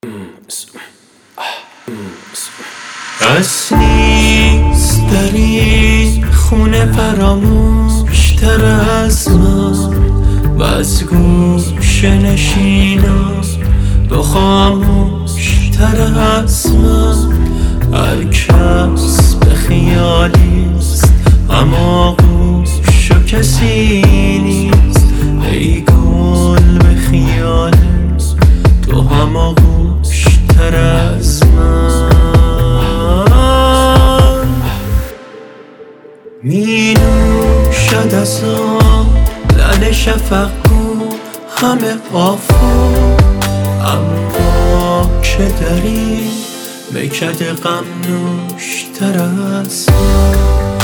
بس نیست در این خونه فراموشتر از من، بس گوشه نشینم تو خاموشتر از من. هر کس به خیالیست اما گوش و کسی نیست. ای گل به خیالیست تو هم گوشتر از من. می نوشد از آن لعل شفق گو همه آفاق، اما که در این میکده غم نوشتر از من.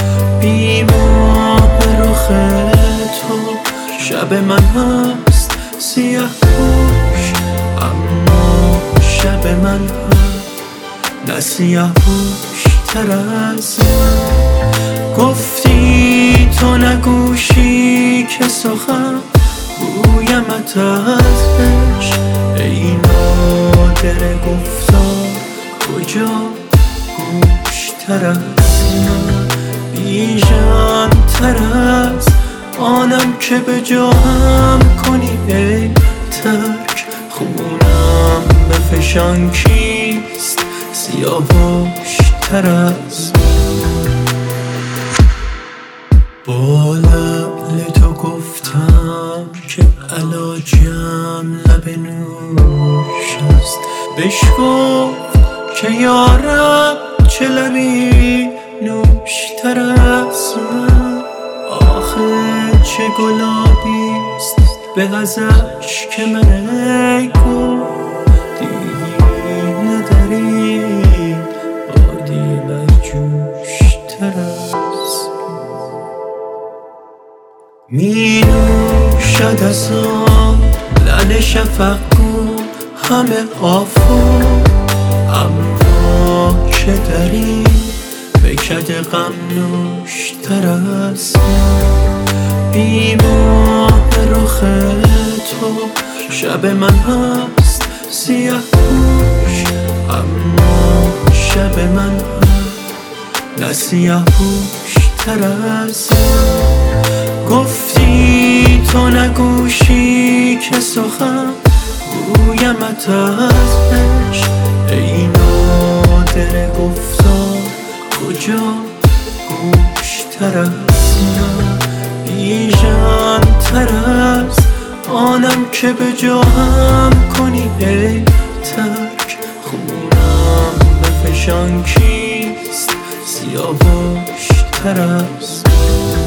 بیماه رخ تو شب من هست سیاه پوش، اما شب من هست نه سیاه پوشتر از من. گفتی تو نگوشی که سخن گویمت از عشق، ای نادر گفتار کجا گوشتر از من. بیژن تر از آنم که به جاهم کنی ای ترک، خونم بفشان کیست سیاوشتر از من. با لعل تو گفتم که علاجم لب نوش است، بشگفت که یارب چه لبی نوشتر از من. آخه چه گلابیست به از اشک من ای گل، دیدی نداری بادی برجوشتر از من. می نوشد از آن لعل شفق گو همه آفاق، اما که در این میکده غم نوشتر از من. بیماه رخ تو شب من هست سیاه پوش، اما شب من هست نه سیاه پوشتر از من. گفتی تو نگوشی که سخن گویمت از عشق، ای نادر گفتار کجا گوشتر از من. بیژن تر از آنم که به جاهم کنی ای ترک، خونم بفشان کیست سیاوشتر از من.